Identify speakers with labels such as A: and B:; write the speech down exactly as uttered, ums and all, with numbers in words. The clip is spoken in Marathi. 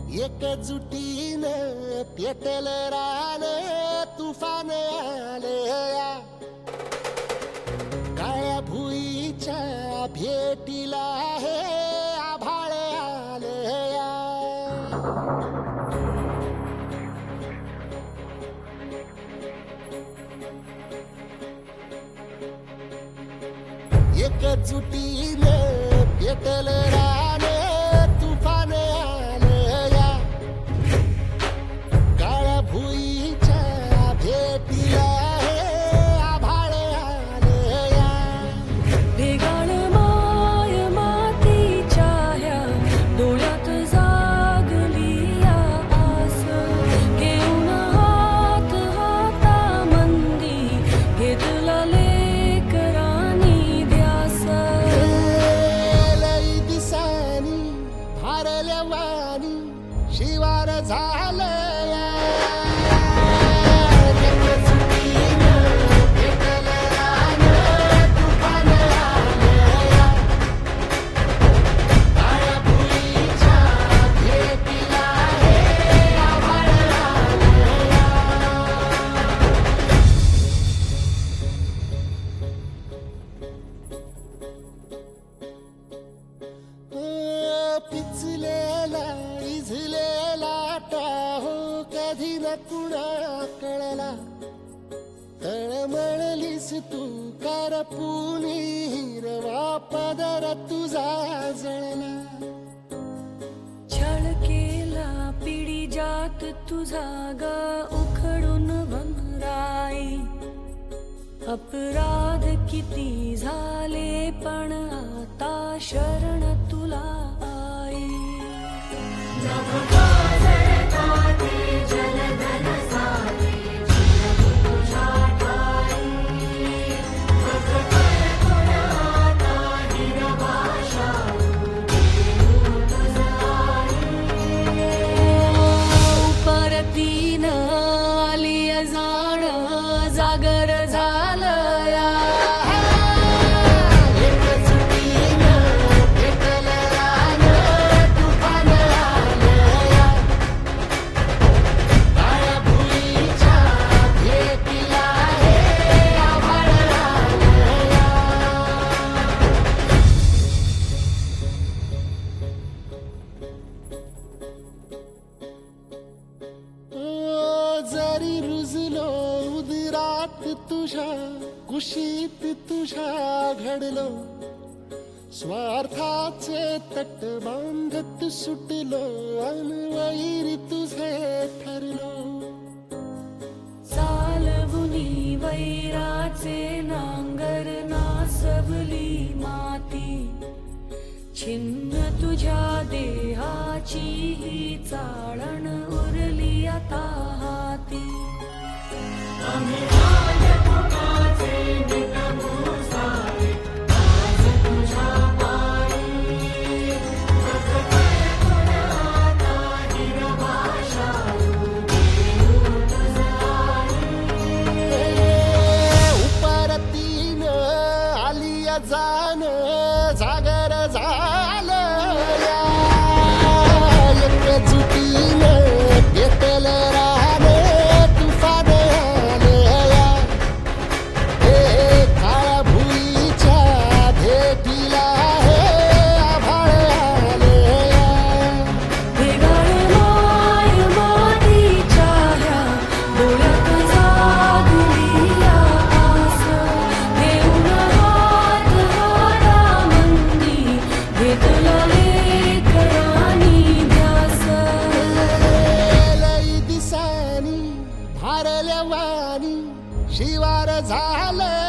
A: एकजुटीनं पेटल रान तुफान आलया काळ्या भुईच्या भेटीला हे आभाळ आलया एकजुटीनं पेटल रान तुफान आलया काळ्या भुईच्या भेटीला हे आभाळ आलया
B: भेगाळ माय मातीच्या ह्या डोळ्यात जागली या आस घेऊन हात हातामंदी घेतला लेकरांनी ध्यास
A: लई दिसानी भारल्या वाणी शिवार झालया एकजुटीनं पेटल रान तुफान आलया काळ्या भुईच्या भेटीला हे आभाळ आलया पिचलेला इझलेला टाहो कधी न कुणा कळला तळमळलीस तू करपुनी हिरवा पदर तुझा जळला
B: छळ केला पिढी जात तुझा ग उखडून वनराई अपराध किती झाले पण आता शरण तुला आई परतीनं आली जाण जागर झालया
A: एकजुटीनं पेटल रान तुफान आलया काळ्या भुईच्या भेटीला हे आभाळ आलया ओ जरी रुजलो उदरात तुझ्या कुशीत तुझ्या घडलो स्वार्थाचे तट बांधत सुटलो अनवैरी तुझे ठरलो
B: चालवुनी वैराचे नांगर नासवली माती छिन्न तुझ्या देहाची ही चाळण उरली आता हाती
A: उपरतीनं आलिया जाण जागर झालया एकजुटीनं पेटल रान तुफान आलया हे काळ्या भुईच्या भेटीला हे आभाळ आलया
B: भेगाळ माय मातीच्या ह्या डोळ्यात जागली या आस घेऊन हात हातामंदी घेतला लेकरांनी ध्यास
A: लई दिसानी भारल्या वाणी शिवार झालया